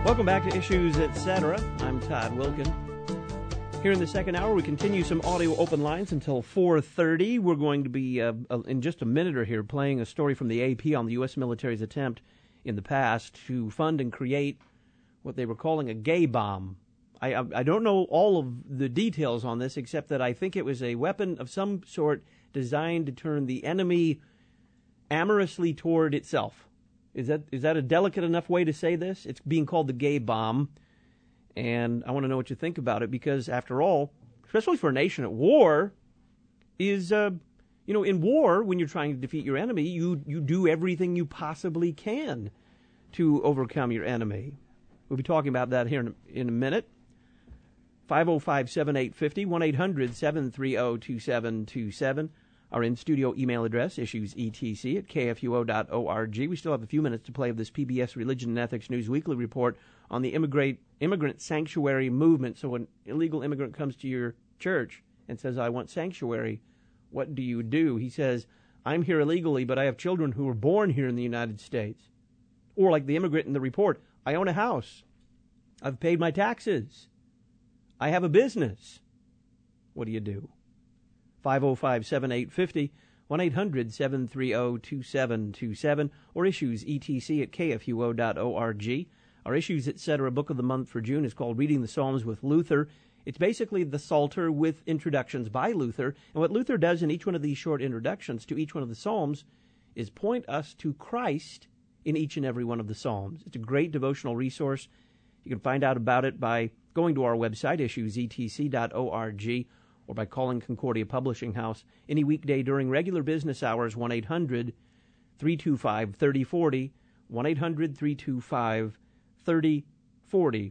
Welcome back to Issues Etc. I'm Todd Wilkin. Here in the second hour, we continue some audio open lines until 4:30. We're going to be, in just a minute or here, playing a story from the AP on the U.S. military's attempt in the past to fund and create what they were calling a gay bomb. I don't know all of the details on this, except that I think it was a weapon of some sort designed to turn the enemy amorously toward itself. Is that a delicate enough way to say this? It's being called the gay bomb, and I want to know what you think about it, because after all, especially for a nation at war, in war, when you're trying to defeat your enemy, you do everything you possibly can to overcome your enemy. We'll be talking about that here in a minute. 505-7850, 1-800-730-2727. Our in-studio email address, issuesetc@kfuo.org. We still have a few minutes to play of this PBS Religion and Ethics News Weekly report on the immigrant sanctuary movement. So when an illegal immigrant comes to your church and says, I want sanctuary, what do? He says, I'm here illegally, but I have children who were born here in the United States. Or like the immigrant in the report, I own a house. I've paid my taxes. I have a business. What do? 505-7850, 1-800-730-2727, or issuesetc@kfuo.org. Our Issues Etc. book of the month for June is called Reading the Psalms with Luther. It's basically the Psalter with introductions by Luther. And what Luther does in each one of these short introductions to each one of the Psalms is point us to Christ in each and every one of the Psalms. It's a great devotional resource. You can find out about it by going to our website, issuesetc.org, or by calling Concordia Publishing House any weekday during regular business hours, 1-800-325-3040, 1-800-325-3040.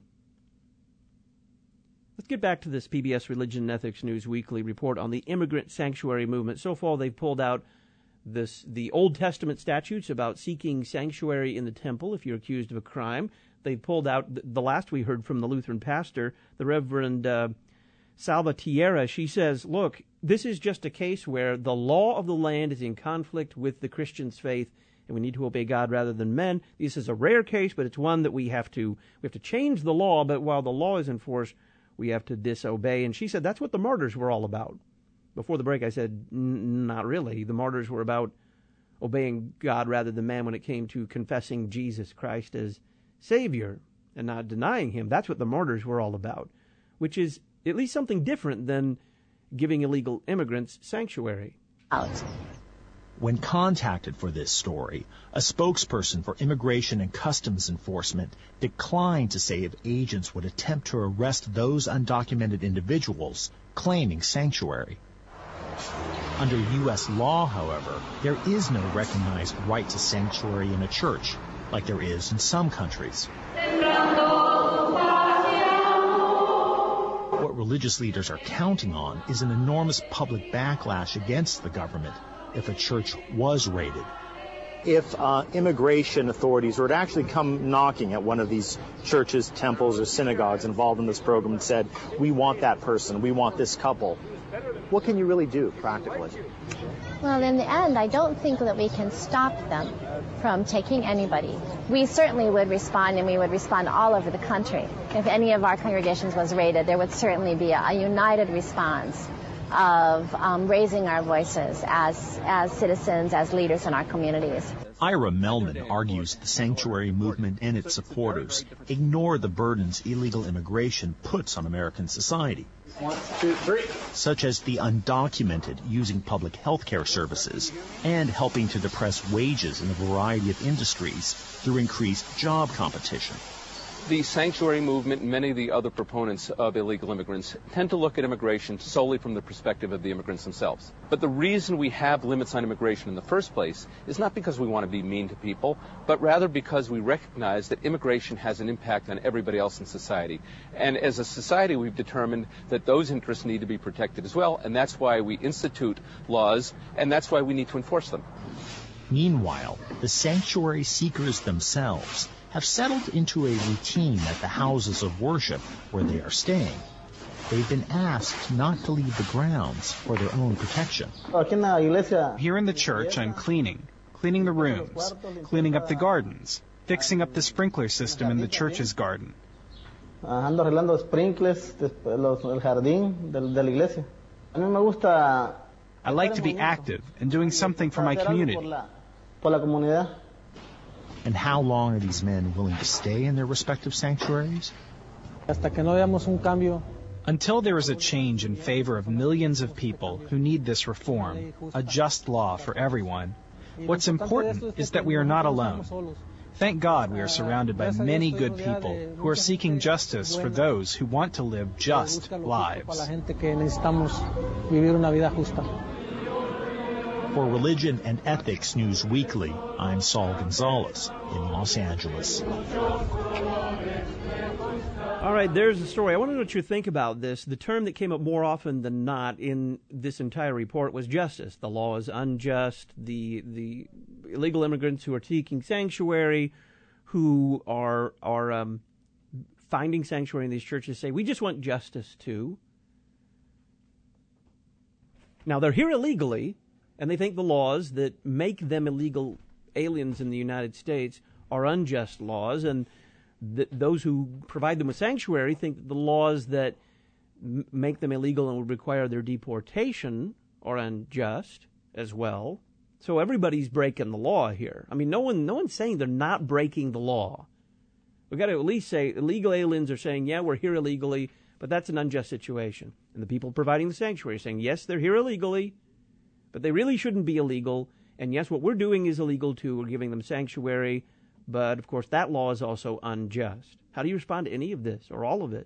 Let's get back to this PBS Religion and Ethics News Weekly report on the immigrant sanctuary movement. So far, they've pulled out the Old Testament statutes about seeking sanctuary in the temple if you're accused of a crime. They pulled out the last we heard from the Lutheran pastor, the Reverend Salvatierra. She says, look, this is just a case where the law of the land is in conflict with the Christian's faith, and we need to obey God rather than men. This is a rare case, but it's one that we have to change the law, but while the law is in force, we have to disobey. And she said that's what the martyrs were all about. Before the break, I said, not really. The martyrs were about obeying God rather than man when it came to confessing Jesus Christ as Savior and not denying him. That's what the martyrs were all about, which is at least something different than giving illegal immigrants sanctuary. When contacted for this story, a spokesperson for Immigration and Customs Enforcement declined to say if agents would attempt to arrest those undocumented individuals claiming sanctuary. Under U.S. law, however, there is no recognized right to sanctuary in a church, like there is in some countries. What religious leaders are counting on is an enormous public backlash against the government if a church was raided. If immigration authorities were to actually come knocking at one of these churches, temples, or synagogues involved in this program and said, we want that person, we want this couple, what can you really do practically? Well, in the end, I don't think that we can stop them from taking anybody. We certainly would respond, and we would respond all over the country. If any of our congregations was raided, there would certainly be a united response of raising our voices as citizens, as leaders in our communities. Ira Melman argues the sanctuary movement and its supporters ignore the burdens illegal immigration puts on American society. 1, 2, 3. Such as the undocumented using public health care services and helping to depress wages in a variety of industries through increased job competition. The sanctuary movement and many of the other proponents of illegal immigrants tend to look at immigration solely from the perspective of the immigrants themselves. But the reason we have limits on immigration in the first place is not because we want to be mean to people, but rather because we recognize that immigration has an impact on everybody else in society. And as a society, we've determined that those interests need to be protected as well, and that's why we institute laws, and that's why we need to enforce them. Meanwhile, the sanctuary seekers themselves have settled into a routine at the houses of worship where they are staying. They've been asked not to leave the grounds for their own protection. Here in the church, I'm cleaning the rooms, cleaning up the gardens, fixing up the sprinkler system in the church's garden. Ando arreglando sprinklers, el jardín de la iglesia. A mí me gusta. I like to be active and doing something for my community. Por la comunidad. And how long are these men willing to stay in their respective sanctuaries? Hasta que no veamos un cambio. Until there is a change in favor of millions of people who need this reform, a just law for everyone, what's important is that we are not alone. Thank God we are surrounded by many good people who are seeking justice for those who want to live just lives. For Religion and Ethics News Weekly, I'm Saul Gonzalez in Los Angeles. All right, there's the story. I want to know what you think about this. The term that came up more often than not in this entire report was justice. The law is unjust. The illegal immigrants who are seeking sanctuary, who are finding sanctuary in these churches, say, we just want justice too. Now, they're here illegally, and they think the laws that make them illegal aliens in the United States are unjust laws, and those who provide them with sanctuary think that the laws that make them illegal and would require their deportation are unjust as well. So everybody's breaking the law here. I mean, no one's saying they're not breaking the law. We've got to at least say illegal aliens are saying, yeah, we're here illegally, but that's an unjust situation. And the people providing the sanctuary are saying, yes, they're here illegally, but they really shouldn't be illegal. And yes, what we're doing is illegal too. We're giving them sanctuary. But, of course, that law is also unjust. How do you respond to any of this or all of it?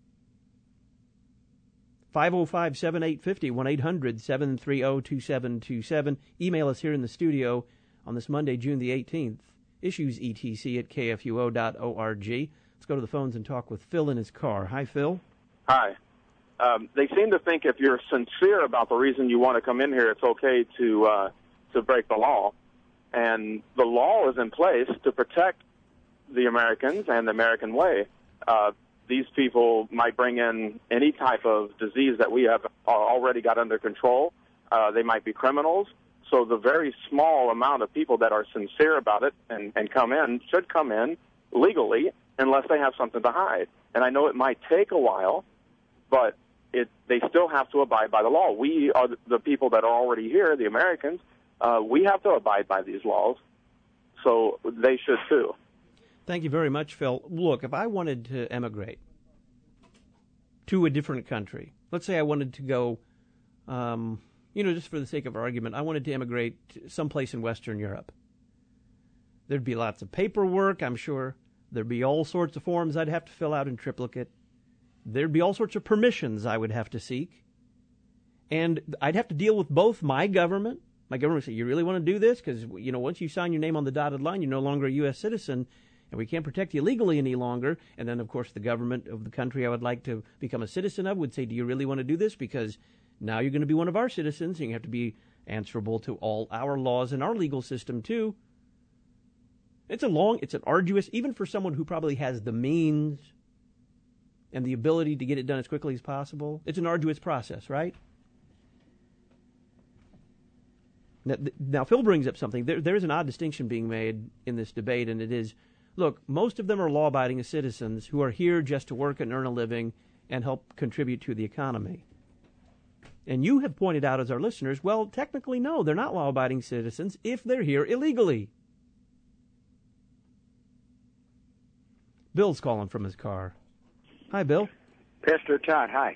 505-7850, 1-800-730-2727. Email us here in the studio on this Monday, June the 18th. issuesetc@kfuo.org. Let's go to the phones and talk with Phil in his car. Hi, Phil. Hi. They seem to think if you're sincere about the reason you want to come in here, it's okay to break the law. And the law is in place to protect the Americans and the American way. These people might bring in any type of disease that we have already got under control. They might be criminals. So the very small amount of people that are sincere about it and come in should come in legally unless they have something to hide. And I know it might take a while, but they still have to abide by the law. We are the people that are already here, the Americans. We have to abide by these laws, so they should too. Thank you very much, Phil. Look, if I wanted to emigrate to a different country, let's say I wanted to go, just for the sake of argument, I wanted to emigrate someplace in Western Europe. There'd be lots of paperwork, I'm sure. There'd be all sorts of forms I'd have to fill out in triplicate. There'd be all sorts of permissions I would have to seek. And I'd have to deal with both my government. My government would say, you really want to do this? Because, once you sign your name on the dotted line, you're no longer a U.S. citizen, and we can't protect you legally any longer. And then, of course, the government of the country I would like to become a citizen of would say, do you really want to do this? Because now you're going to be one of our citizens, and you have to be answerable to all our laws and our legal system, too. It's an arduous, even for someone who probably has the means and the ability to get it done as quickly as possible, it's an arduous process, right? Now, Phil brings up something. There is an odd distinction being made in this debate, and it is, look, most of them are law-abiding citizens who are here just to work and earn a living and help contribute to the economy. And you have pointed out as our listeners, well, technically, no, they're not law-abiding citizens if they're here illegally. Bill's calling from his car. Hi, Bill. Pastor Todd, hi.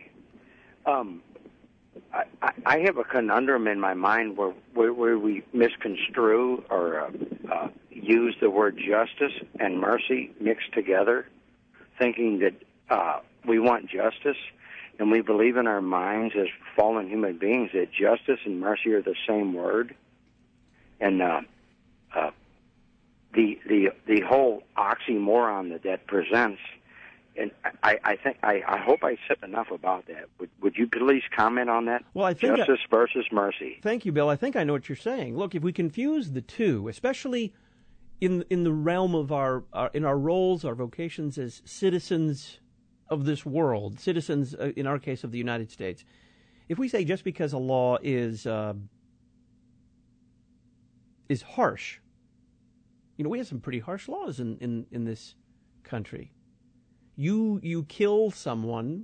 I have a conundrum in my mind where we misconstrue or use the word justice and mercy mixed together, thinking that we want justice, and we believe in our minds as fallen human beings that justice and mercy are the same word. And the whole oxymoron that presents. And I hope I said enough about that. Would you please comment on that? Well, I think justice versus mercy. Thank you, Bill. I think I know what you're saying. Look, if we confuse the two, especially in the realm of our roles, our vocations as citizens of this world, citizens in our case of the United States, if we say just because a law is harsh We have some pretty harsh laws in this country. You kill someone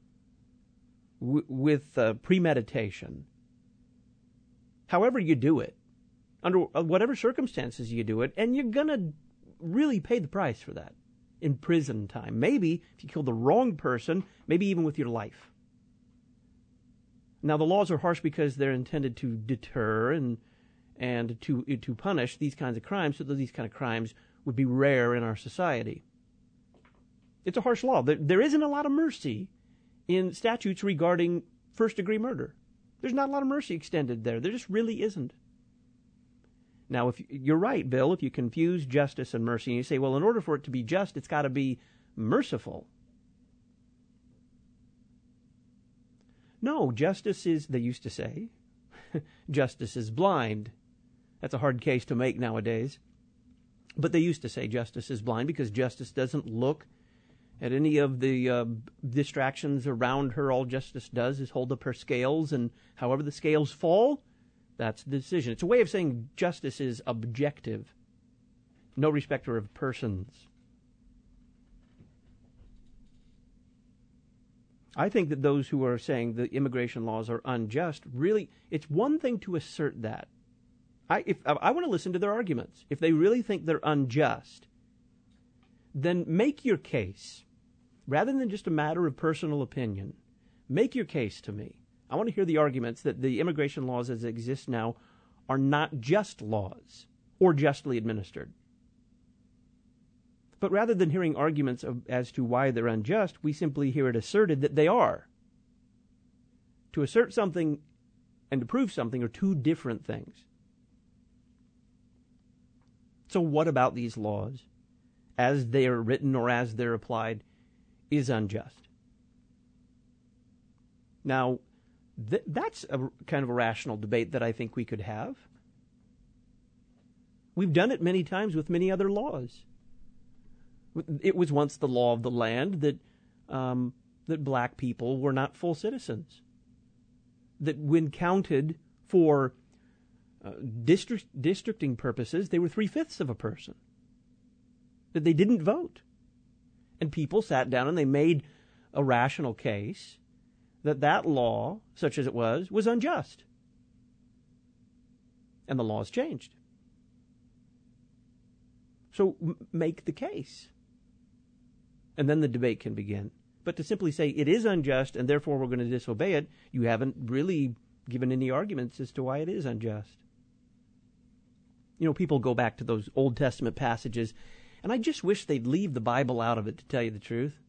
with premeditation, however you do it, under whatever circumstances you do it, and you're going to really pay the price for that in prison time. Maybe if you kill the wrong person, maybe even with your life. Now, the laws are harsh because they're intended to deter and to punish these kinds of crimes, so that these kind of crimes would be rare in our society. It's a harsh law. There isn't a lot of mercy in statutes regarding first-degree murder. There's not a lot of mercy extended there. There just really isn't. Now, if you're right, Bill, if you confuse justice and mercy, and you say, well, in order for it to be just, it's got to be merciful. No, justice is, they used to say, justice is blind. That's a hard case to make nowadays. But they used to say justice is blind because justice doesn't look at any of the distractions around her. All justice does is hold up her scales, and however the scales fall, that's the decision. It's a way of saying justice is objective, no respecter of persons. I think that those who are saying the immigration laws are unjust, really, it's one thing to assert that. I want to listen to their arguments. If they really think they're unjust, then make your case. Rather than just a matter of personal opinion, make your case to me. I want to hear the arguments that the immigration laws as they exist now are not just laws or justly administered. But rather than hearing arguments as to why they're unjust, we simply hear it asserted that they are. To assert something and to prove something are two different things. So what about these laws, as they are written or as they're applied, is unjust? Now, that's a kind of a rational debate that I think we could have. We've done it many times with many other laws. It was once the law of the land that black people were not full citizens. That when counted for districting purposes, they were 3/5 of a person. That they didn't vote. And people sat down and they made a rational case that law, such as it was unjust. And the laws changed. So make the case. And then the debate can begin. But to simply say it is unjust and therefore we're going to disobey it, you haven't really given any arguments as to why it is unjust. People go back to those Old Testament passages, and I just wish they'd leave the Bible out of it, to tell you the truth.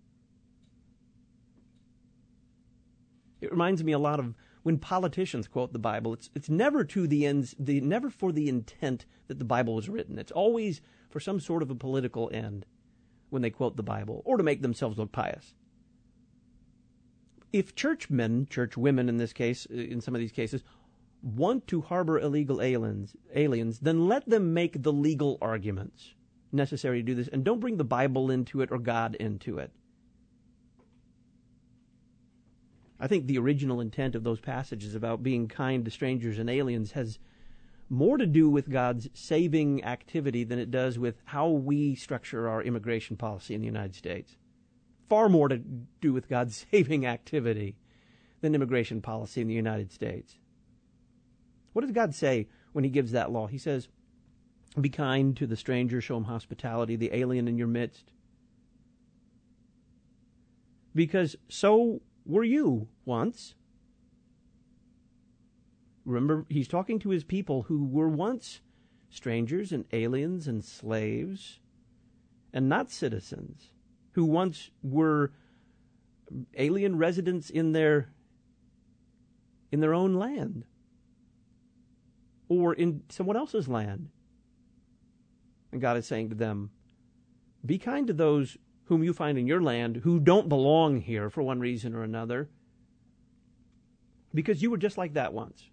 It reminds me a lot of when politicians quote the Bible. It's never to the ends, never for the intent that the Bible was written. It's always for some sort of a political end when they quote the Bible, or to make themselves look pious. If churchmen, churchwomen in this case, in some of these cases, want to harbor illegal aliens, then let them make the legal arguments necessary to do this, and don't bring the Bible into it or God into it. I think the original intent of those passages about being kind to strangers and aliens has more to do with God's saving activity than it does with how we structure our immigration policy in the United States. Far more to do with God's saving activity than immigration policy in the United States. What does God say when he gives that law? He says, be kind to the stranger, show him hospitality, the alien in your midst. Because so were you once. Remember, he's talking to his people who were once strangers and aliens and slaves and not citizens, who once were alien residents in their own land or in someone else's land. And God is saying to them, be kind to those whom you find in your land who don't belong here for one reason or another, because you were just like that once.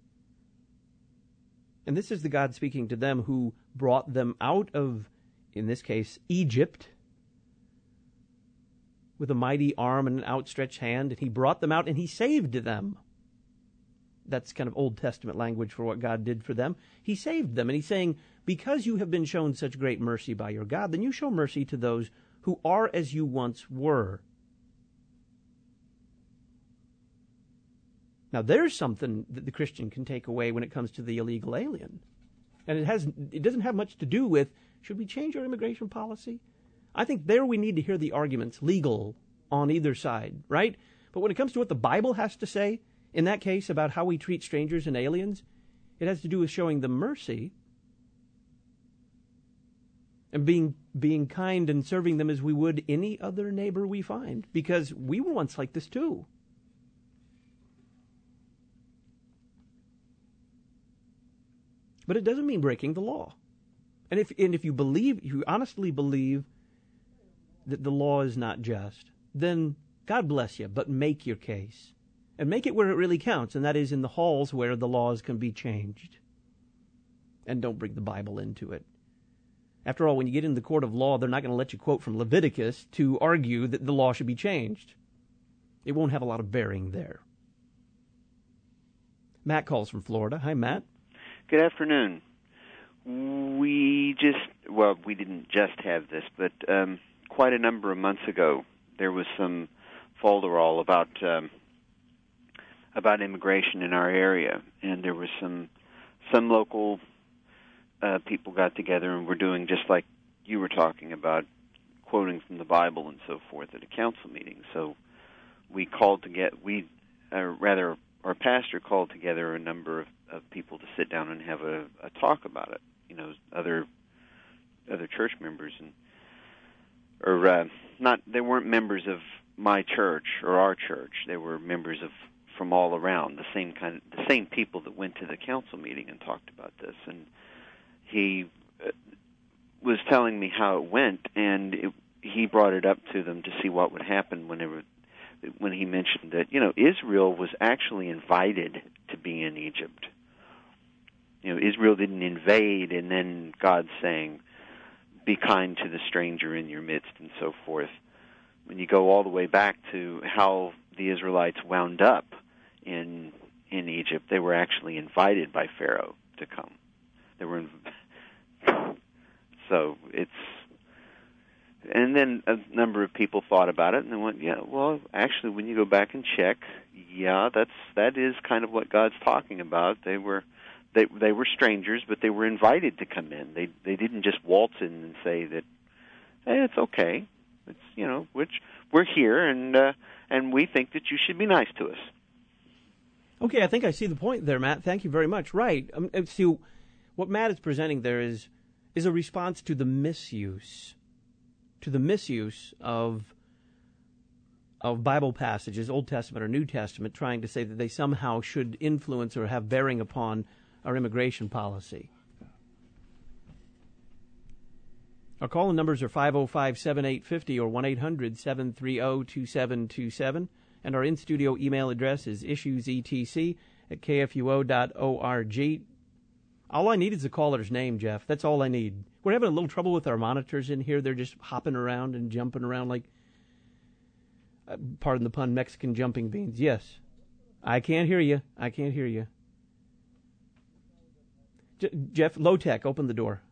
And this is the God speaking to them who brought them out of, in this case, Egypt, with a mighty arm and an outstretched hand, and he brought them out and he saved them. That's kind of Old Testament language for what God did for them. He saved them, and he's saying, because you have been shown such great mercy by your God, then you show mercy to those who are as you once were. Now, there's something that the Christian can take away when it comes to the illegal alien. And it doesn't have much to do with, should we change our immigration policy? I think there we need to hear the arguments legal on either side, right? But when it comes to what the Bible has to say, in that case, about how we treat strangers and aliens, it has to do with showing them mercy and being kind and serving them as we would any other neighbor we find, because we were once like this too. But it doesn't mean breaking the law. And if you honestly believe that the law is not just, then God bless you, but make your case. And make it where it really counts, and that is in the halls where the laws can be changed. And don't bring the Bible into it. After all, when you get in the court of law, they're not going to let you quote from Leviticus to argue that the law should be changed. It won't have a lot of bearing there. Matt calls from Florida. Hi, Matt. Good afternoon. We didn't just have this, but quite a number of months ago, there was some folderol about immigration in our area, and there was some local people got together and were doing just like you were talking about, quoting from the Bible and so forth at a council meeting. So we called to get our pastor called together a number of people to sit down and have a talk about it. You know, other church members they weren't members of my church or our church. They were members from all around, the same people that went to the council meeting and talked about this. And he was telling me how it went, and he brought it up to them to see what would happen when he mentioned that, Israel was actually invited to be in Egypt. Israel didn't invade, and then God saying, be kind to the stranger in your midst, and so forth. When you go all the way back to how the Israelites wound up in Egypt, they were actually invited by Pharaoh to come. And then a number of people thought about it, and they went, actually, when you go back and check, that is kind of what God's talking about. They were strangers, but they were invited to come in. They didn't just waltz in and say that, hey, it's okay. It's which we're here, and we think that you should be nice to us. Okay, I think I see the point there, Matt. Thank you very much. Right. See, what Matt is presenting there is a response to the misuse of Bible passages, Old Testament or New Testament, trying to say that they somehow should influence or have bearing upon our immigration policy. Our call-in numbers are 505-7850 or 1-800-730-2727. And our in-studio email address is issuesetc@kfuo.org. All I need is the caller's name, Jeff. That's all I need. We're having a little trouble with our monitors in here. They're just hopping around and jumping around like, pardon the pun, Mexican jumping beans. Yes. I can't hear you. Jeff, low tech, open the door.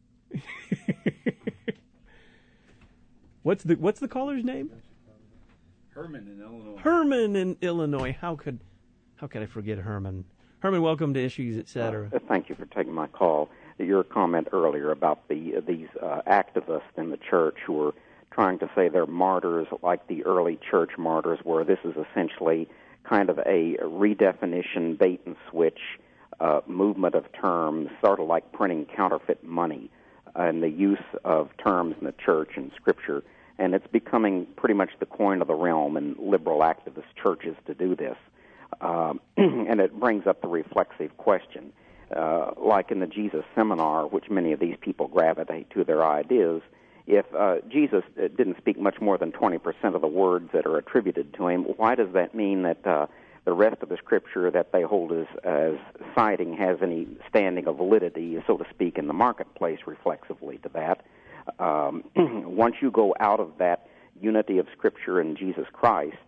What's the caller's name? Herman in Illinois. Herman in Illinois. How could I forget Herman? Herman, welcome to Issues, Etc. Thank you for taking my call. Your comment earlier about these activists in the church who are trying to say they're martyrs like the early church martyrs, where this is essentially kind of a redefinition, bait and switch movement of terms, sort of like printing counterfeit money, and the use of terms in the church and Scripture. And it's becoming pretty much the coin of the realm in liberal activist churches to do this. And it brings up the reflexive question. Like in the Jesus Seminar, which many of these people gravitate to their ideas, if Jesus didn't speak much more than 20% of the words that are attributed to him, why does that mean that the rest of the Scripture that they hold as citing has any standing of validity, so to speak, in the marketplace reflexively to that? Once you go out of that unity of Scripture and Jesus Christ,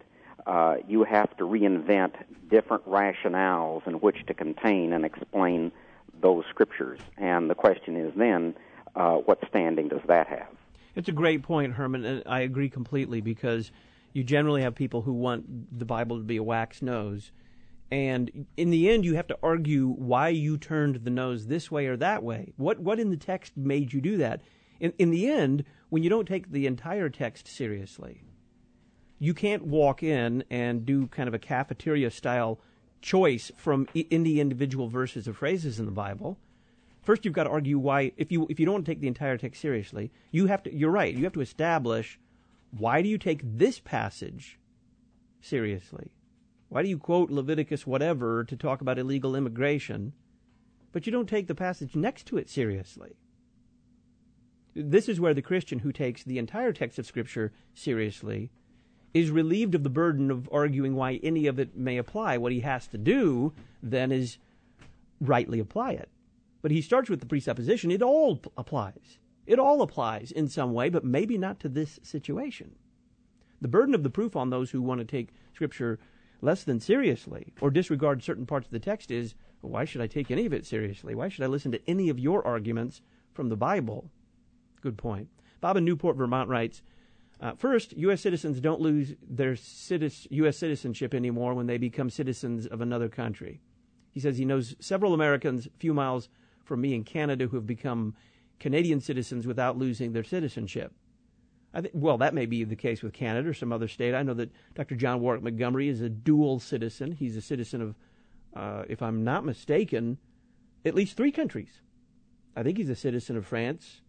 you have to reinvent different rationales in which to contain and explain those scriptures. And the question is then, what standing does that have? It's a great point, Herman, and I agree completely, because you generally have people who want the Bible to be a wax nose, and in the end you have to argue why you turned the nose this way or that way. What in the text made you do that? In the end, when you don't take the entire text seriously, you can't walk in and do kind of a cafeteria-style choice from in the individual verses or phrases in the Bible. First, you've got to argue why. If you don't want to take the entire text seriously, you have to. You're right. You have to establish, why do you take this passage seriously? Why do you quote Leviticus whatever to talk about illegal immigration, but you don't take the passage next to it seriously? This is where the Christian who takes the entire text of Scripture seriously is relieved of the burden of arguing why any of it may apply. What he has to do then is rightly apply it. But he starts with the presupposition it all applies. It all applies in some way, but maybe not to this situation. The burden of the proof on those who want to take Scripture less than seriously or disregard certain parts of the text is, well, why should I take any of it seriously? Why should I listen to any of your arguments from the Bible? Good point. Bob in Newport, Vermont writes, first, U.S. citizens don't lose their U.S. citizenship anymore when they become citizens of another country. He says he knows several Americans a few miles from me in Canada who have become Canadian citizens without losing their citizenship. Well, that may be the case with Canada or some other state. I know that Dr. John Warwick Montgomery is a dual citizen. He's a citizen of, if I'm not mistaken, at least 3 countries. I think he's a citizen of France,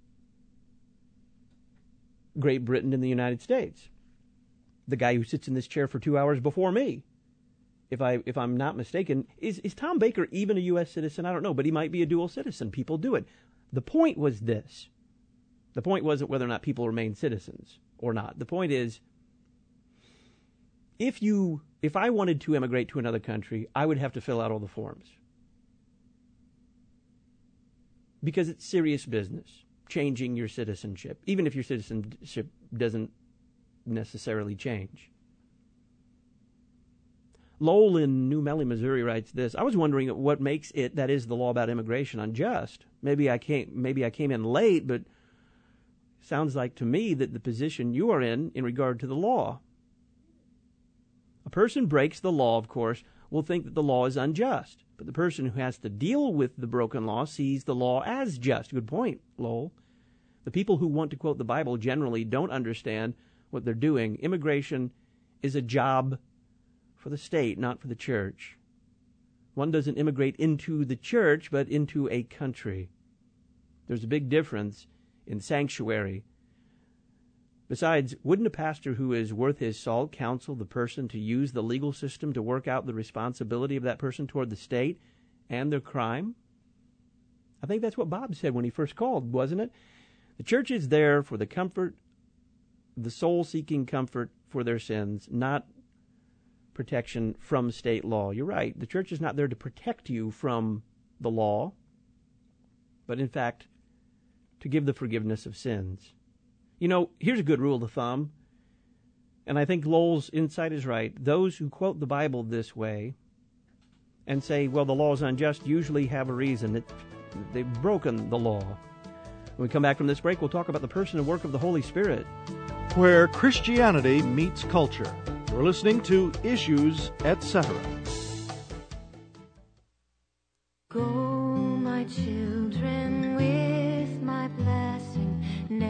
Great Britain, and the United States. The guy who sits in this chair for 2 hours before me, if I'm not mistaken, is Tom Baker even a U.S. citizen? I don't know, but he might be a dual citizen. People do it. The point was this. The point wasn't whether or not people remain citizens or not. The point is, if I wanted to immigrate to another country, I would have to fill out all the forms. Because it's serious business, changing your citizenship, even if your citizenship doesn't necessarily change. Lowell in New Melle, Missouri writes this: I was wondering what makes it, that is the law about immigration, unjust. Maybe I came in late, but sounds like to me that the position you are in regard to the law. A person breaks the law, of course, will think that the law is unjust. But the person who has to deal with the broken law sees the law as just. Good point, Lowell. The people who want to quote the Bible generally don't understand what they're doing. Immigration is a job for the state, not for the church. One doesn't immigrate into the church, but into a country. There's a big difference in sanctuary. Besides, wouldn't a pastor who is worth his salt counsel the person to use the legal system to work out the responsibility of that person toward the state and their crime? I think that's what Bob said when he first called, wasn't it? The church is there for the comfort, the soul-seeking comfort for their sins, not protection from state law. You're right. The church is not there to protect you from the law, but in fact, to give the forgiveness of sins. You know, here's a good rule of thumb, and I think Lowell's insight is right. Those who quote the Bible this way and say, well, the law is unjust, usually have a reason, that they've broken the law. When we come back from this break, we'll talk about the person and work of the Holy Spirit. Where Christianity meets culture. You're listening to Issues, Etc. Go, my children, with my blessing,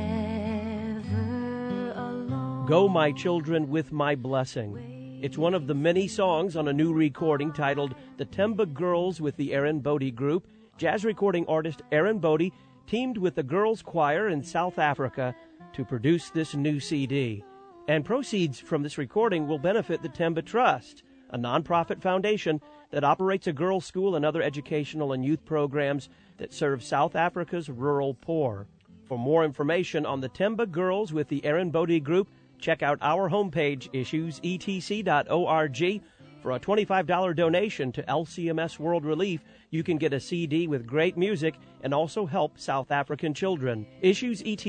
never alone. Go, my children, with my blessing. It's one of the many songs on a new recording titled The Temba Girls with the Aaron Bodie Group. Jazz recording artist Aaron Bodie teamed with the Girls Choir in South Africa to produce this new CD. And proceeds from this recording will benefit the Temba Trust, a nonprofit foundation that operates a girls' school and other educational and youth programs that serve South Africa's rural poor. For more information on the Temba Girls with the Aaron Bodie Group, check out our homepage, issuesetc.org. For a $25 donation to LCMS World Relief, you can get a CD with great music and also help South African children.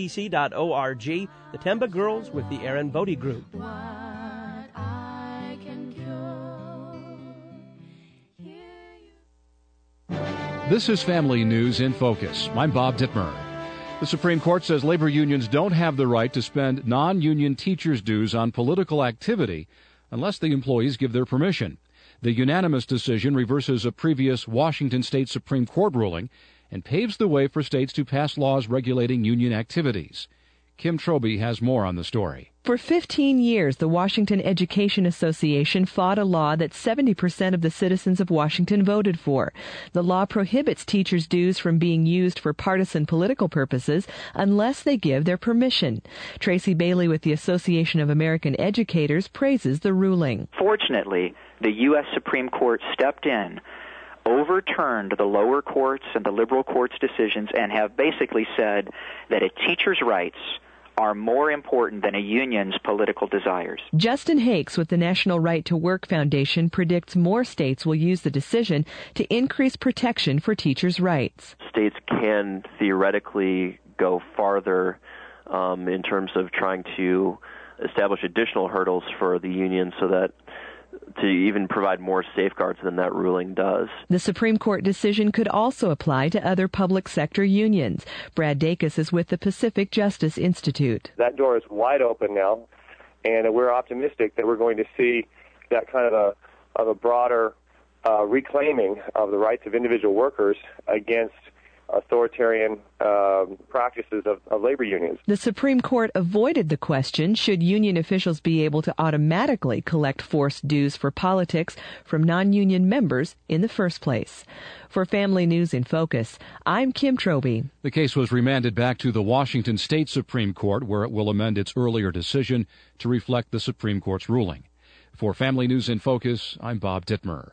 IssuesETC.org, the Temba Girls with the Aaron Bodie Group. What I can This is Family News in Focus. I'm Bob Dittmer. The Supreme Court says labor unions don't have the right to spend non-union teachers' dues on political activity unless the employees give their permission. The unanimous decision reverses a previous Washington State Supreme Court ruling and paves the way for states to pass laws regulating union activities. Kim Troby has more on the story. For 15 years, the Washington Education Association fought a law that 70% of the citizens of Washington voted for. The law prohibits teachers' dues from being used for partisan political purposes unless they give their permission. Tracy Bailey with the Association of American Educators praises the ruling. Fortunately, the U.S. Supreme Court stepped in, overturned the lower courts and the liberal courts' decisions, and have basically said that a teacher's rights are more important than a union's political desires. Justin Hakes with the National Right to Work Foundation predicts more states will use the decision to increase protection for teachers' rights. States can theoretically go farther in terms of trying to establish additional hurdles for the union so that to even provide more safeguards than that ruling does. The Supreme Court decision could also apply to other public sector unions. Brad Dacus is with the Pacific Justice Institute. That door is wide open now, and we're optimistic that we're going to see that kind of a broader reclaiming of the rights of individual workers against authoritarian practices of labor unions. The Supreme Court avoided the question, should union officials be able to automatically collect forced dues for politics from non-union members in the first place? For Family News in Focus, I'm Kim Troby. The case was remanded back to the Washington State Supreme Court, where it will amend its earlier decision to reflect the Supreme Court's ruling. For Family News in Focus, I'm Bob Dittmer.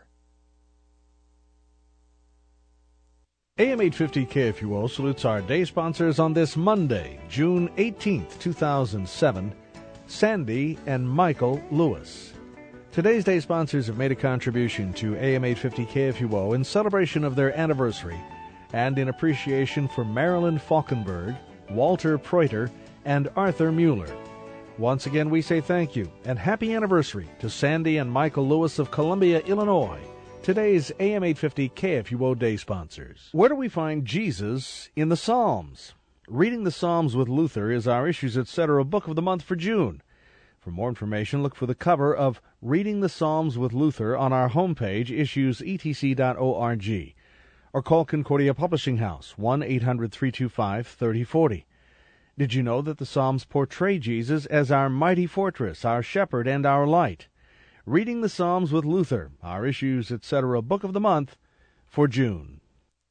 AM 850 KFUO salutes our day sponsors on this Monday, June 18th, 2007, Sandy and Michael Lewis. Today's day sponsors have made a contribution to AM 850 KFUO in celebration of their anniversary and in appreciation for Marilyn Falkenberg, Walter Preuter, and Arthur Mueller. Once again, we say thank you and happy anniversary to Sandy and Michael Lewis of Columbia, Illinois. Today's AM 850 KFUO day sponsors. Where do we find Jesus in the Psalms? Reading the Psalms with Luther is our Issues Etc. book of the month for June. For more information, look for the cover of Reading the Psalms with Luther on our homepage, issuesetc.org, or call Concordia Publishing House, 1-800-325-3040. Did you know that the Psalms portray Jesus as our mighty fortress, our shepherd, and our light? Reading the Psalms with Luther, our Issues Etc. book of the month for June.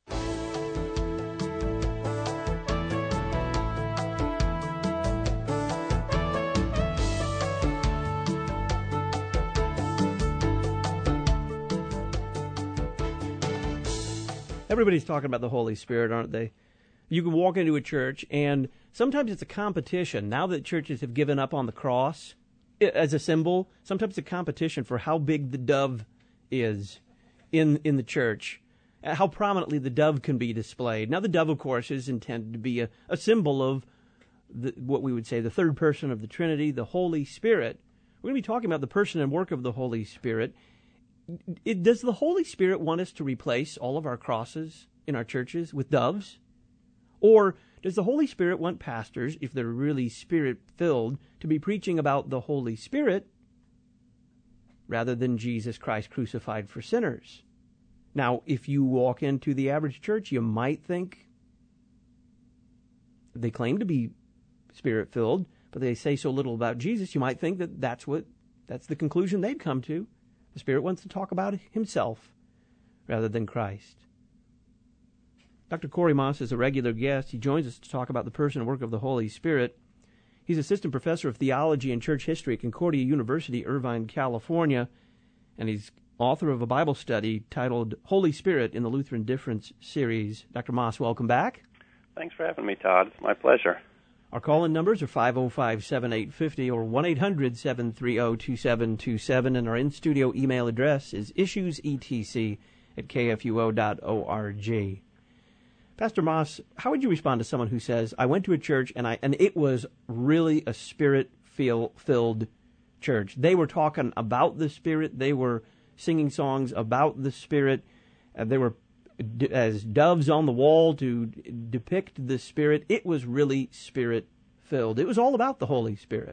Everybody's talking about the Holy Spirit, aren't they? You can walk into a church, and sometimes it's a competition. Now that churches have given up on the cross as a symbol, sometimes it's a competition for how big the dove is in the church, how prominently the dove can be displayed. Now, the dove, of course, is intended to be a symbol of what we would say the third person of the Trinity, the Holy Spirit. We're going to be talking about the person and work of the Holy Spirit. Does the Holy Spirit want us to replace all of our crosses in our churches with doves? Or does the Holy Spirit want pastors, if they're really Spirit-filled, to be preaching about the Holy Spirit rather than Jesus Christ crucified for sinners? Now, if you walk into the average church, you might think they claim to be Spirit-filled, but they say so little about Jesus, you might think that that's the conclusion they've come to. The Spirit wants to talk about himself rather than Christ. Dr. Corey Moss is a regular guest. He joins us to talk about the person and work of the Holy Spirit. He's assistant professor of theology and church history at Concordia University, Irvine, California, and he's author of a Bible study titled Holy Spirit in the Lutheran Difference series. Dr. Moss, welcome back. Thanks for having me, Todd. It's my pleasure. Our call-in numbers are 505-7850 or 1-800-730-2727, and our in-studio email address is issuesetc@kfuo.org. Pastor Moss, how would you respond to someone who says, I went to a church and it was really a Spirit-filled church? They were talking about the Spirit. They were singing songs about the Spirit. They were as doves on the wall to depict the Spirit. It was really Spirit-filled. It was all about the Holy Spirit.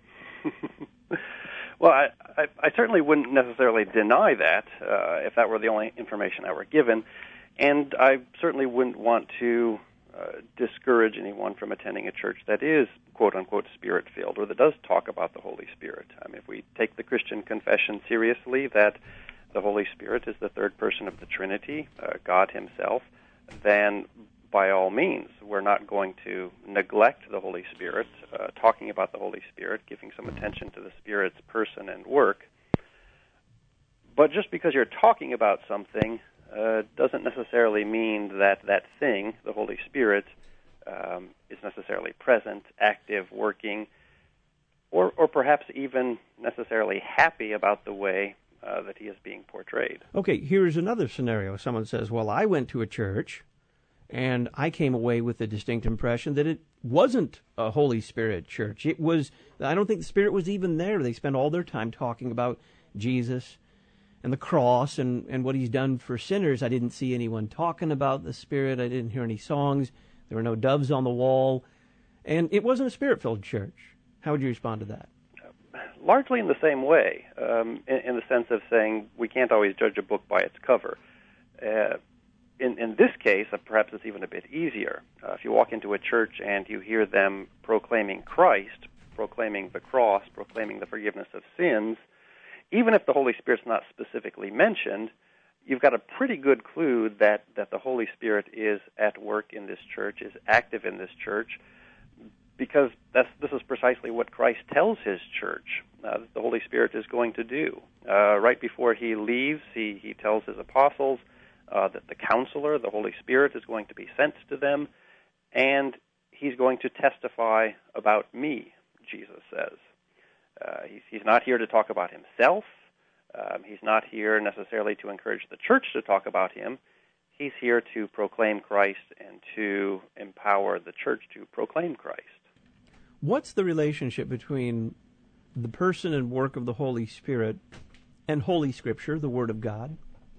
Well, I certainly wouldn't necessarily deny that if that were the only information I were given, and I certainly wouldn't want to discourage anyone from attending a church that is, quote-unquote, Spirit-filled, or that does talk about the Holy Spirit. I mean, if we take the Christian confession seriously, that the Holy Spirit is the third person of the Trinity, God himself, then by all means, we're not going to neglect the Holy Spirit, talking about the Holy Spirit, giving some attention to the Spirit's person and work. But just because you're talking about something doesn't necessarily mean that that thing, the Holy Spirit, is necessarily present, active, working, or perhaps even necessarily happy about the way that he is being portrayed. Okay, here's another scenario. Someone says, well, I went to a church, and I came away with a distinct impression that it wasn't a Holy Spirit church. It was, I don't think the Spirit was even there. They spent all their time talking about Jesus and the cross and what he's done for sinners. I didn't see anyone talking about the Spirit. I didn't hear any songs. There were no doves on the wall. And it wasn't a Spirit-filled church. How would you respond to that? Largely in the same way, in the sense of saying we can't always judge a book by its cover. In this case, perhaps it's even a bit easier. If you walk into a church and you hear them proclaiming Christ, proclaiming the cross, proclaiming the forgiveness of sins, even if the Holy Spirit's not specifically mentioned, you've got a pretty good clue that the Holy Spirit is at work in this church, is active in this church, because this is precisely what Christ tells his church that the Holy Spirit is going to do. Right before he leaves, he tells his apostles that the Counselor, the Holy Spirit, is going to be sent to them, and he's going to testify about me, Jesus says. He's not here to talk about himself. He's not here necessarily to encourage the church to talk about him. He's here to proclaim Christ and to empower the church to proclaim Christ. What's the relationship between the person and work of the Holy Spirit and Holy Scripture, the Word of God?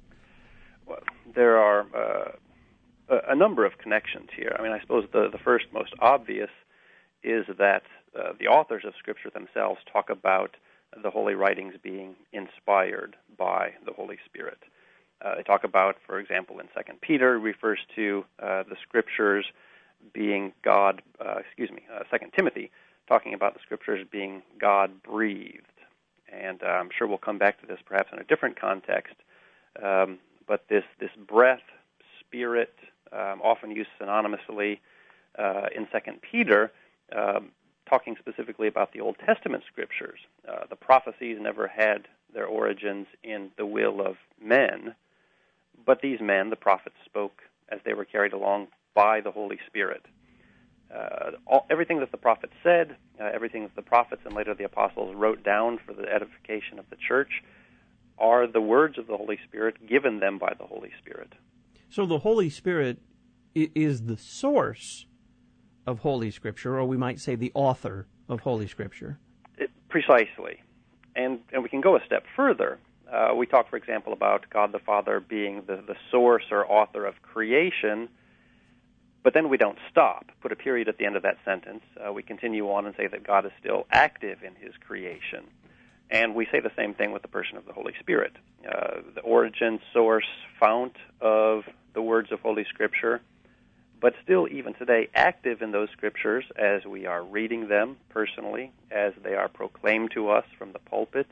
Well, there are a number of connections here. I mean, I suppose the first most obvious is that the authors of Scripture themselves talk about the holy writings being inspired by the Holy Spirit. They talk about, for example, in 2 Peter, refers to the Scriptures being 2 Timothy, talking about the Scriptures being God-breathed. And I'm sure we'll come back to this perhaps in a different context. But this breath, spirit, often used synonymously in 2 Peter, talking specifically about the Old Testament Scriptures. The prophecies never had their origins in the will of men, but these men, the prophets, spoke as they were carried along by the Holy Spirit. Everything that the prophets said, everything that the prophets and later the apostles wrote down for the edification of the church are the words of the Holy Spirit given them by the Holy Spirit. So the Holy Spirit is the source of Holy Scripture, or we might say the author of Holy Scripture. Precisely. And we can go a step further. We talk, for example, about God the Father being the source or author of creation, but then we don't stop, put a period at the end of that sentence. We continue on and say that God is still active in his creation. And we say the same thing with the person of the Holy Spirit. The origin, source, fount of the words of Holy Scripture, but still even today active in those Scriptures as we are reading them personally, as they are proclaimed to us from the pulpit.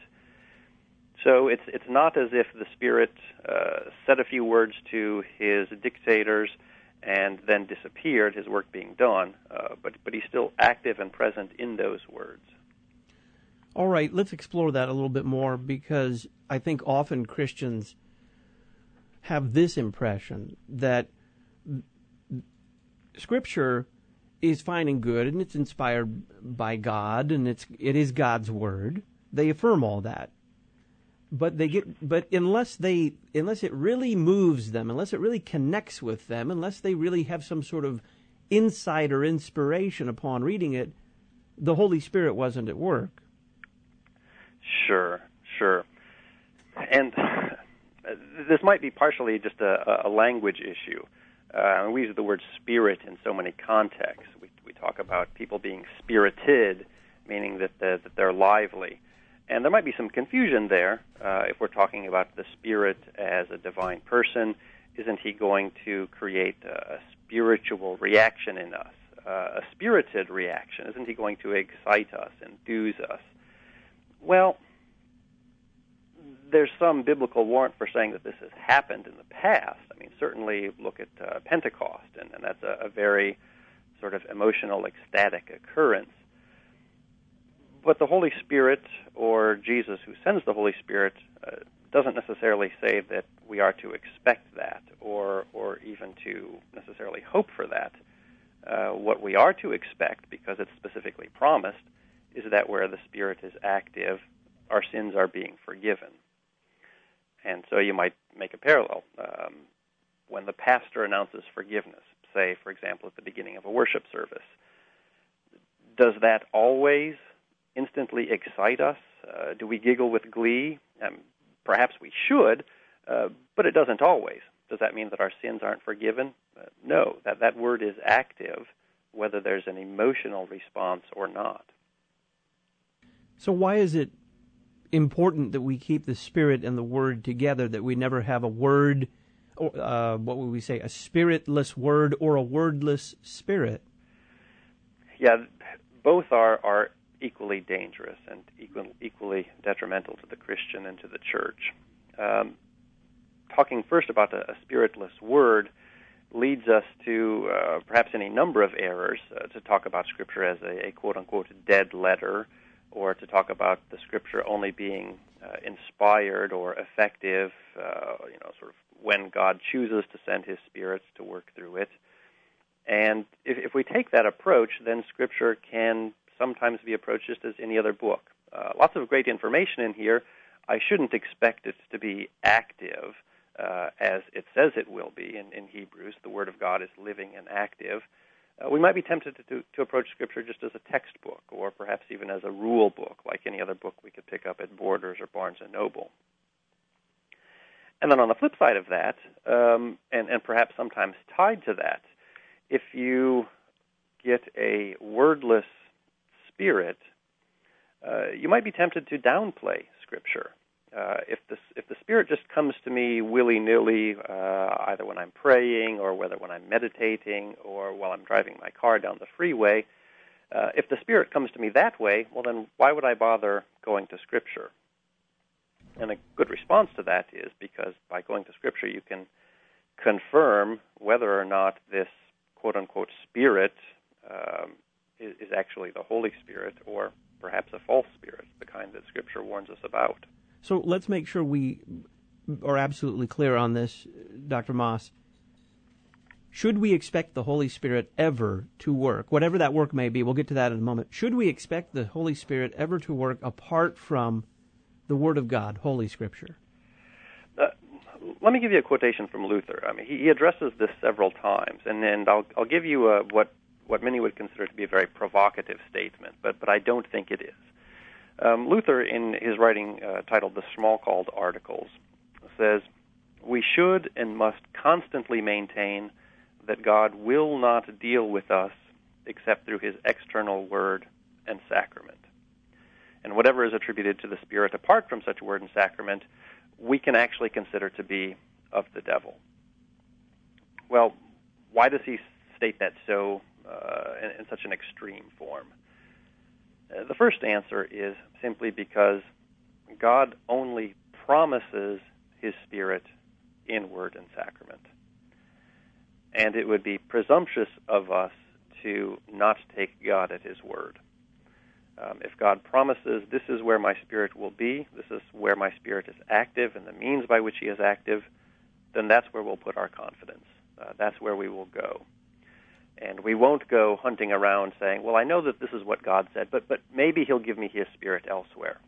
So it's not as if the Spirit said a few words to his dictators and then disappeared, his work being done, but he's still active and present in those words. All right, let's explore that a little bit more, because I think often Christians have this impression that Scripture is fine and good, and it's inspired by God, and it is God's Word. They affirm all that. But unless it really moves them, unless it really connects with them, unless they really have some sort of insight or inspiration upon reading it, the Holy Spirit wasn't at work. Sure. And this might be partially just a language issue. We use the word spirit in so many contexts. We talk about people being spirited, meaning that they're lively. And there might be some confusion there if we're talking about the Spirit as a divine person. Isn't he going to create a spiritual reaction in us, a spirited reaction? Isn't he going to excite us, enthuse us? Well, there's some biblical warrant for saying that this has happened in the past. I mean, certainly look at Pentecost, and that's a very sort of emotional, ecstatic occurrence. But the Holy Spirit, or Jesus who sends the Holy Spirit, doesn't necessarily say that we are to expect that or even to necessarily hope for that. What we are to expect, because it's specifically promised, is that where the Spirit is active, our sins are being forgiven. And so you might make a parallel. When the pastor announces forgiveness, say, for example, at the beginning of a worship service, does that always instantly excite us? Do we giggle with glee? Perhaps we should, but it doesn't always. Does that mean that our sins aren't forgiven? No, that word is active, whether there's an emotional response or not. So why is it important that we keep the Spirit and the Word together, that we never have a word, or what would we say, a spiritless word or a wordless spirit? Yeah, both are equally dangerous and equally detrimental to the Christian and to the church. Talking first about a spiritless word leads us to perhaps any number of errors, to talk about Scripture as a quote-unquote dead letter, or to talk about the Scripture only being inspired or effective, sort of when God chooses to send His Spirit to work through it. And if we take that approach, then Scripture can sometimes be approached just as any other book. Lots of great information in here. I shouldn't expect it to be active, as it says it will be in Hebrews. The Word of God is living and active. We might be tempted to approach Scripture just as a textbook, or perhaps even as a rule book, like any other book we could pick up at Borders or Barnes & Noble. And then on the flip side of that, and perhaps sometimes tied to that, if you get a wordless spirit, you might be tempted to downplay Scripture. If the Spirit just comes to me willy-nilly, either when I'm praying or whether when I'm meditating or while I'm driving my car down the freeway, if the Spirit comes to me that way, well then why would I bother going to Scripture? And a good response to that is because by going to Scripture you can confirm whether or not this quote-unquote Spirit is actually the Holy Spirit or perhaps a false spirit, the kind that Scripture warns us about. So let's make sure we are absolutely clear on this, Dr. Moss. Should we expect the Holy Spirit ever to work, whatever that work may be, we'll get to that in a moment, should we expect the Holy Spirit ever to work apart from the Word of God, Holy Scripture? Let me give you a quotation from Luther. I mean, he addresses this several times, and I'll give you what many would consider to be a very provocative statement, but I don't think it is. Luther, in his writing titled The Smalcald Articles, says, "We should and must constantly maintain that God will not deal with us except through His external word and sacrament. And whatever is attributed to the Spirit apart from such word and sacrament, we can actually consider to be of the devil." Well, why does he state that so in such an extreme form? The first answer is simply because God only promises His Spirit in word and sacrament. And it would be presumptuous of us to not take God at His word. If God promises, this is where my Spirit will be, this is where my Spirit is active, and the means by which He is active, then that's where we'll put our confidence. That's where we will go. And we won't go hunting around saying, well, I know that this is what God said, but maybe He'll give me His Spirit elsewhere.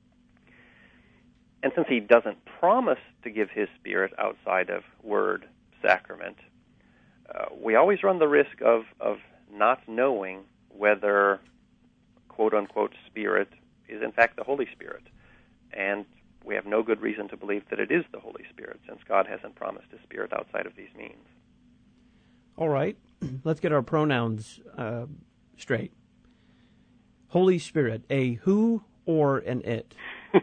And since He doesn't promise to give His Spirit outside of word, sacrament, we always run the risk of not knowing whether quote-unquote Spirit is in fact the Holy Spirit. And we have no good reason to believe that it is the Holy Spirit, since God hasn't promised His Spirit outside of these means. All right. Let's get our pronouns straight. Holy Spirit, a who or an it?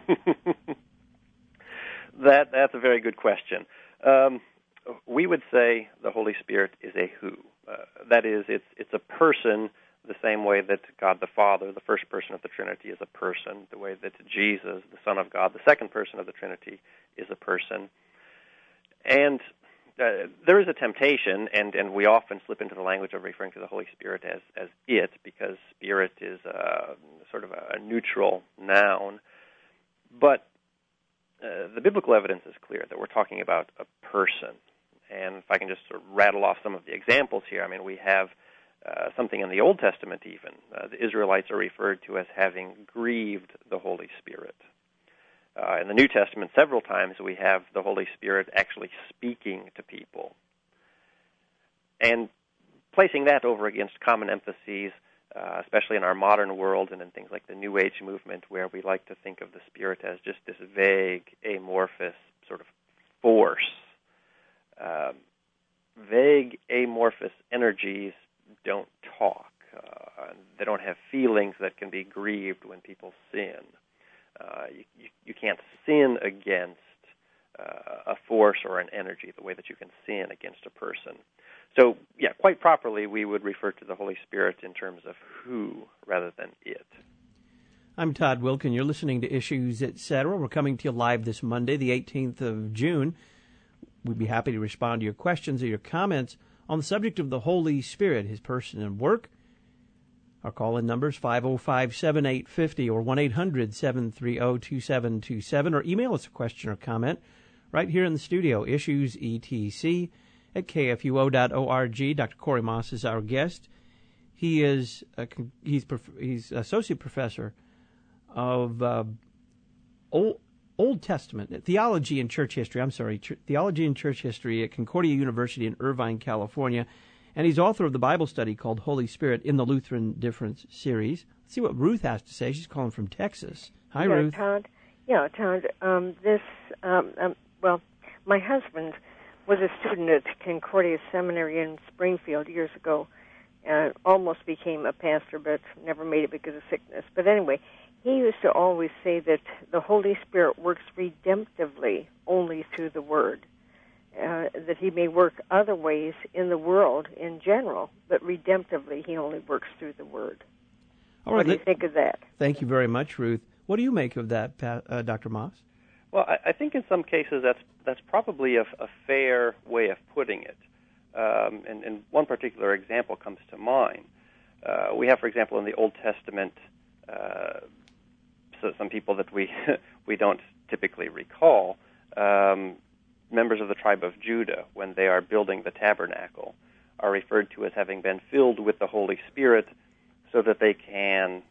That's a very good question. We would say the Holy Spirit is a who. That is, it's a person the same way that God the Father, the first person of the Trinity, is a person, the way that Jesus, the Son of God, the second person of the Trinity, is a person. And there is a temptation, and we often slip into the language of referring to the Holy Spirit as it, because Spirit is sort of a neutral noun. But the biblical evidence is clear that we're talking about a person. And if I can just sort of rattle off some of the examples here, I mean, we have something in the Old Testament even. The Israelites are referred to as having grieved the Holy Spirit. In the New Testament, several times we have the Holy Spirit actually speaking to people. And placing that over against common emphases, especially in our modern world and in things like the New Age movement, where we like to think of the Spirit as just this vague, amorphous sort of force. Vague, amorphous energies don't talk. They don't have feelings that can be grieved when people sin. You can't sin against a force or an energy the way that you can sin against a person. So, yeah, quite properly, we would refer to the Holy Spirit in terms of who rather than it. I'm Todd Wilken. You're listening to Issues, Etc. We're coming to you live this Monday, the 18th of June. We'd be happy to respond to your questions or your comments on the subject of the Holy Spirit, His person and work. Our call-in number is 505-7850 or 1-800-730-2727, or email us a question or comment right here in the studio, issuesetc@kfuo.org. Dr. Corey Moss is our guest. He is he's associate professor of Old Testament theology and church history. Theology and church history at Concordia University in Irvine, California. And he's author of the Bible study called Holy Spirit in the Lutheran Difference series. Let's see what Ruth has to say. She's calling from Texas. Hi, Ruth. Todd. Well, my husband was a student at Concordia Seminary in Springfield years ago, and almost became a pastor, but never made it because of sickness. But anyway, he used to always say that the Holy Spirit works redemptively only through the Word. That He may work other ways in the world in general, but redemptively He only works through the Word. All right, what do you think of that? Thank you very much, Ruth. What do you make of that, Dr. Moss? Well, I think in some cases that's probably a fair way of putting it. And one particular example comes to mind. We have, for example, in the Old Testament, so some people that we don't typically recall, members of the tribe of Judah, when they are building the tabernacle, are referred to as having been filled with the Holy Spirit so that they can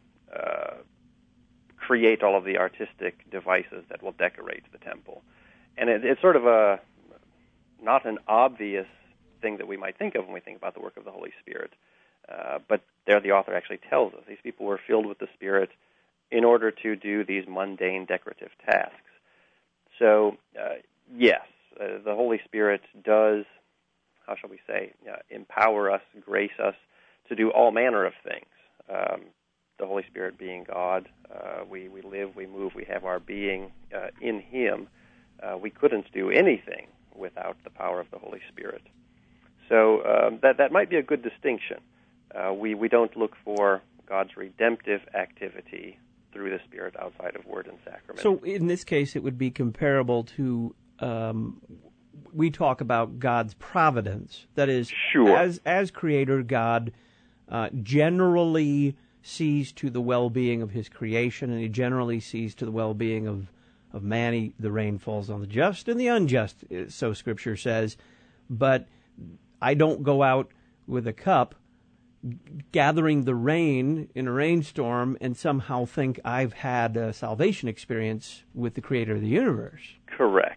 create all of the artistic devices that will decorate the temple. And it's sort of not an obvious thing that we might think of when we think about the work of the Holy Spirit. But there the author actually tells us these people were filled with the Spirit in order to do these mundane decorative tasks. So, yes, the Holy Spirit does, how shall we say, empower us, grace us to do all manner of things. The Holy Spirit being God, we live, we move, we have our being in Him. We couldn't do anything without the power of the Holy Spirit. So that might be a good distinction. We don't look for God's redemptive activity through the Spirit outside of Word and Sacrament. So in this case, it would be comparable to we talk about God's providence. That is, sure. As Creator, God generally sees to the well-being of His creation, and He generally sees to the well-being of man. The rain falls on the just and the unjust, so Scripture says. But I don't go out with a cup gathering the rain in a rainstorm and somehow think I've had a salvation experience with the Creator of the universe. Correct.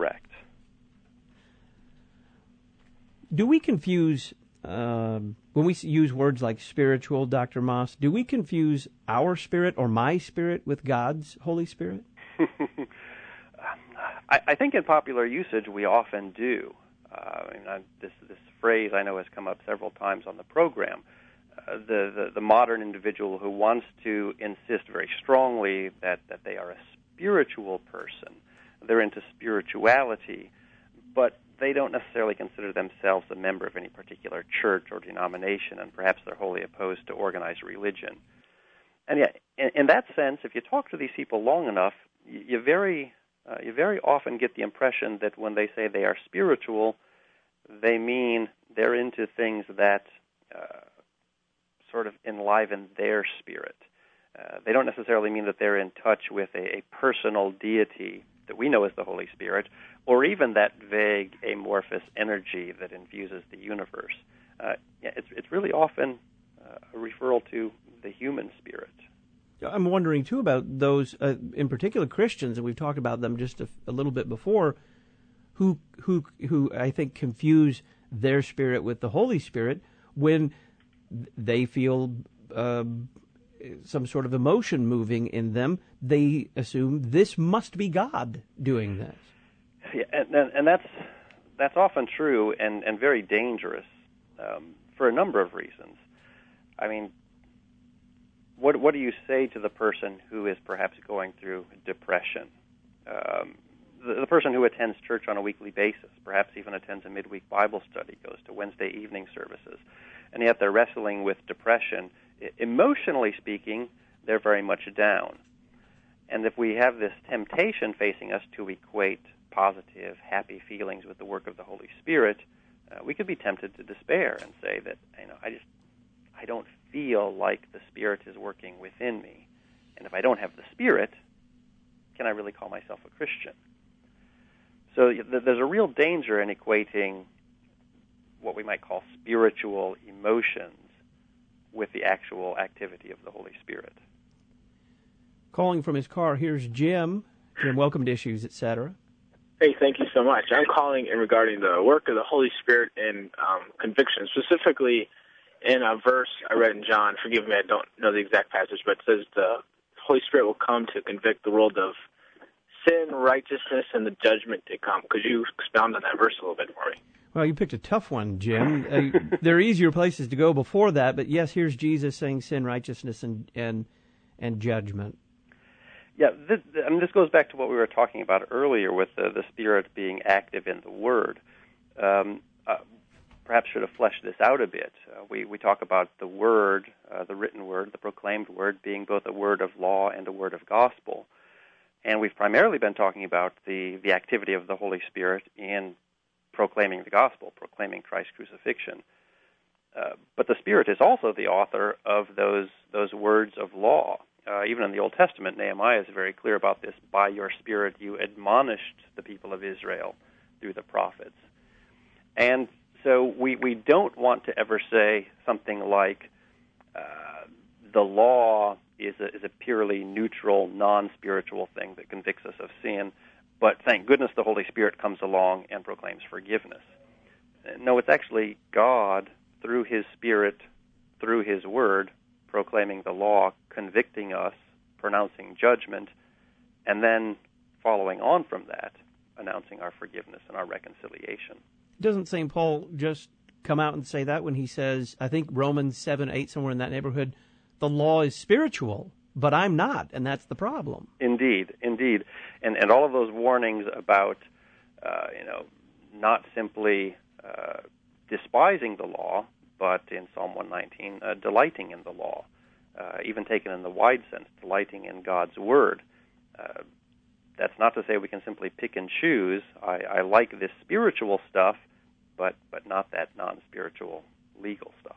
Do we confuse, when we use words like spiritual, Dr. Moss, do we confuse our spirit or my spirit with God's Holy Spirit? I think in popular usage we often do. This phrase I know has come up several times on the program. The modern individual who wants to insist very strongly that they are a spiritual person, they're into spirituality, but they don't necessarily consider themselves a member of any particular church or denomination, and perhaps they're wholly opposed to organized religion. And yet, in that sense, if you talk to these people long enough, you very often get the impression that when they say they are spiritual, they mean they're into things that sort of enliven their spirit. They don't necessarily mean that they're in touch with a personal deity that we know as the Holy Spirit, or even that vague amorphous energy that infuses the universe. It's really often a referral to the human spirit. I'm wondering, too, about those, in particular Christians, and we've talked about them just a little bit before, who I think confuse their spirit with the Holy Spirit when they feel some sort of emotion moving in them. They assume this must be God doing this. Yeah, and that's often true and very dangerous for a number of reasons. I mean, what do you say to the person who is perhaps going through depression? The person who attends church on a weekly basis, perhaps even attends a midweek Bible study, goes to Wednesday evening services, and yet they're wrestling with depression. Emotionally speaking, they're very much down. And if we have this temptation facing us to equate positive, happy feelings with the work of the Holy Spirit, we could be tempted to despair and say that, I don't feel like the Spirit is working within me. And if I don't have the Spirit, can I really call myself a Christian? So there's a real danger in equating what we might call spiritual emotions with the actual activity of the Holy Spirit. Calling from his car, here's Jim. Jim, welcome to Issues, etc. Hey, thank you so much. I'm calling in regarding the work of the Holy Spirit in conviction, specifically in a verse I read in John. Forgive me, I don't know the exact passage, but it says the Holy Spirit will come to convict the world of sin, righteousness, and the judgment to come. Could you expound on that verse a little bit for me? Well, you picked a tough one, Jim. There are easier places to go before that, but yes, here's Jesus saying sin, righteousness, and judgment. Yeah, this goes back to what we were talking about earlier with the Spirit being active in the Word. Perhaps should have fleshed this out a bit. We talk about the Word, the written Word, the proclaimed Word, being both a word of law and a word of gospel. And we've primarily been talking about the activity of the Holy Spirit in proclaiming the gospel, proclaiming Christ's crucifixion. But the Spirit is also the author of those words of law. Even in the Old Testament, Nehemiah is very clear about this. By your Spirit you admonished the people of Israel through the prophets. And so we don't want to ever say something like the law is a purely neutral, non-spiritual thing that convicts us of sin, but thank goodness the Holy Spirit comes along and proclaims forgiveness. No, it's actually God, through His Spirit, through His Word, proclaiming the law, convicting us, pronouncing judgment, and then following on from that, announcing our forgiveness and our reconciliation. Doesn't St. Paul just come out and say that when he says, I think Romans 7:8, somewhere in that neighborhood, the law is spiritual, but I'm not, and that's the problem. Indeed. And all of those warnings about, not simply despising the law, but in Psalm 119, delighting in the law, even taken in the wide sense, delighting in God's Word. That's not to say we can simply pick and choose. I like this spiritual stuff, but not that non-spiritual legal stuff.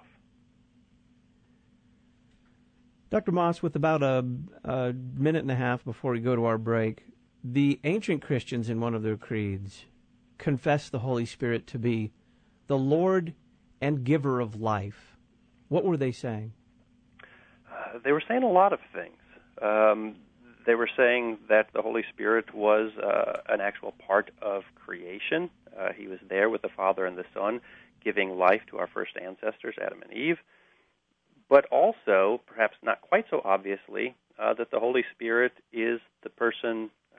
Dr. Moss, with about a minute and a half before we go to our break, the ancient Christians in one of their creeds confessed the Holy Spirit to be the Lord and giver of life. What were they saying? They were saying a lot of things. They were saying that the Holy Spirit was an actual part of creation. He was there with the Father and the Son, giving life to our first ancestors, Adam and Eve. But also, perhaps not quite so obviously, that the Holy Spirit is the person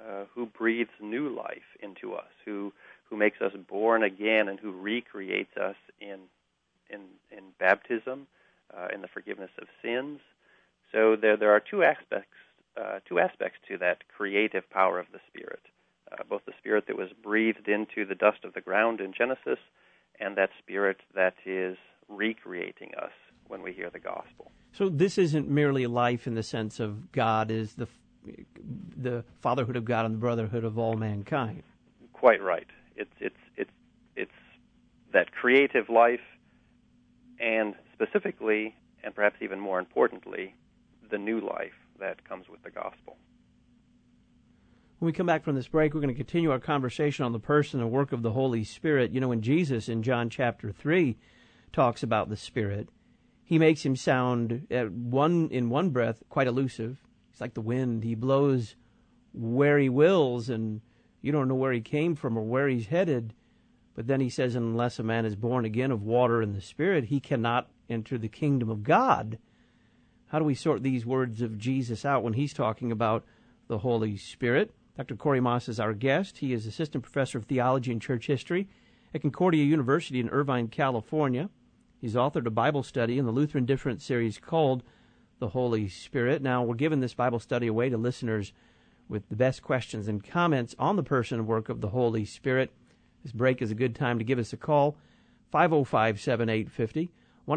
who breathes new life into us, who makes us born again, and who recreates us in baptism, in the forgiveness of sins. So there are two aspects to that creative power of the Spirit, both the Spirit that was breathed into the dust of the ground in Genesis, and that Spirit that is recreating us when we hear the gospel. So this isn't merely life in the sense of God is the fatherhood of God and the brotherhood of all mankind. Quite right. It's that creative life, and specifically, and perhaps even more importantly, the new life that comes with the gospel. When we come back from this break, we're going to continue our conversation on the person and work of the Holy Spirit. You know, when Jesus in John chapter 3 talks about the Spirit, he makes him sound in one breath quite elusive. He's like the wind. He blows where he wills, and you don't know where he came from or where he's headed. But then he says, unless a man is born again of water and the Spirit, he cannot enter the kingdom of God. How do we sort these words of Jesus out when he's talking about the Holy Spirit? Dr. Corey Moss is our guest. He is Assistant Professor of Theology and Church History at Concordia University in Irvine, California. He's authored a Bible study in the Lutheran Difference series called The Holy Spirit. Now, we're giving this Bible study away to listeners with the best questions and comments on the person and work of the Holy Spirit. This break is a good time to give us a call, 505-7850,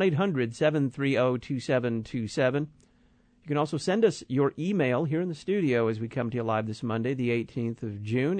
1-800-730-2727. You can also send us your email here in the studio as we come to you live this Monday, the 18th of June,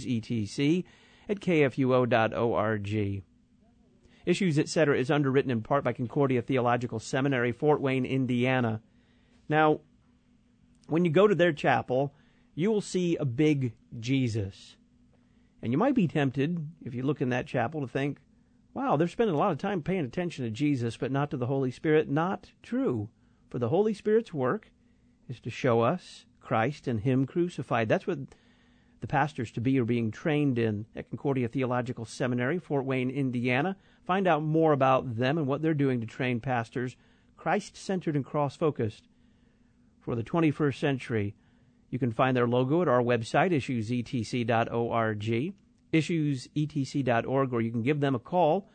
issuesetc@kfuo.org. Issues, Etc. is underwritten in part by Concordia Theological Seminary, Fort Wayne, Indiana. Now, when you go to their chapel, you will see a big Jesus. And you might be tempted, if you look in that chapel, to think, wow, they're spending a lot of time paying attention to Jesus, but not to the Holy Spirit. Not true. For the Holy Spirit's work is to show us Christ and Him crucified. That's what the pastors to be are being trained in at Concordia Theological Seminary, Fort Wayne, Indiana. Find out more about them and what they're doing to train pastors, Christ-centered and cross-focused, for the 21st century. You can find their logo at our website, issuesetc.org, issuesetc.org, or you can give them a call,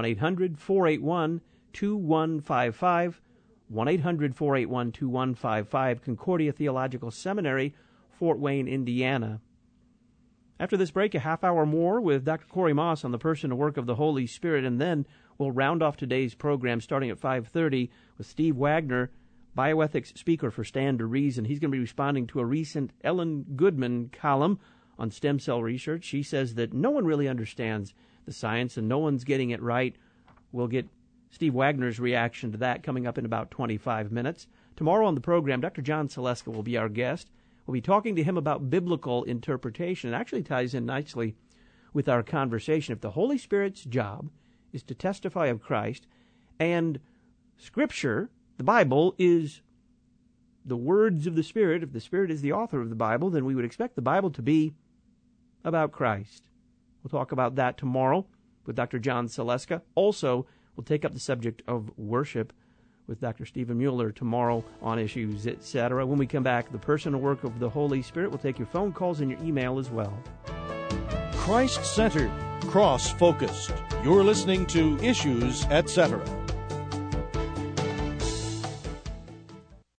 1-800-481-2155, 1-800-481-2155, Concordia Theological Seminary, Fort Wayne, Indiana. After this break, a half hour more with Dr. Corey Moss on the person and work of the Holy Spirit, and then we'll round off today's program starting at 5:30 with Steve Wagner, bioethics speaker for Stand to Reason. He's going to be responding to a recent Ellen Goodman column on stem cell research. She says that no one really understands the science and no one's getting it right. We'll get Steve Wagner's reaction to that coming up in about 25 minutes. Tomorrow on the program, Dr. John Saleska will be our guest. We'll be talking to him about biblical interpretation. It actually ties in nicely with our conversation. If the Holy Spirit's job is to testify of Christ, and Scripture, the Bible, is the words of the Spirit, if the Spirit is the author of the Bible, then we would expect the Bible to be about Christ. We'll talk about that tomorrow with Dr. John Saleska. Also, we'll take up the subject of worship with Dr. Stephen Mueller tomorrow on Issues, Etc. When we come back, the person and work of the Holy Spirit. We'll take your phone calls and your email as well. Christ-centered, cross-focused. You're listening to Issues, Etc.